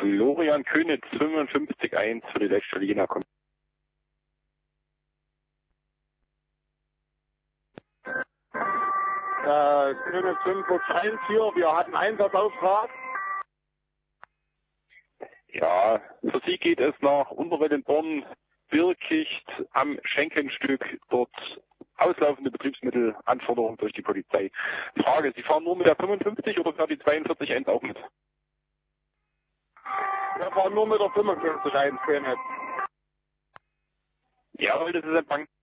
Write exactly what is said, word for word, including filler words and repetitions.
Florian Könitz, fünfundfünfzig eins für die Leitstelle Jena. Äh, Könitz fünf eins hier, wir hatten Einsatzauftrag. Ja, für Sie geht es nach Unterwellenborn, Birkicht am Schenkenstück, dort auslaufende Betriebsmittelanforderungen durch die Polizei. Frage, Sie fahren nur mit der fünfundfünfzig oder fährt die zweiundvierzig eins auch mit? Wir fahren nur mit der fünfundfünfzig eins, Könitz. Ja, das ist Empfang.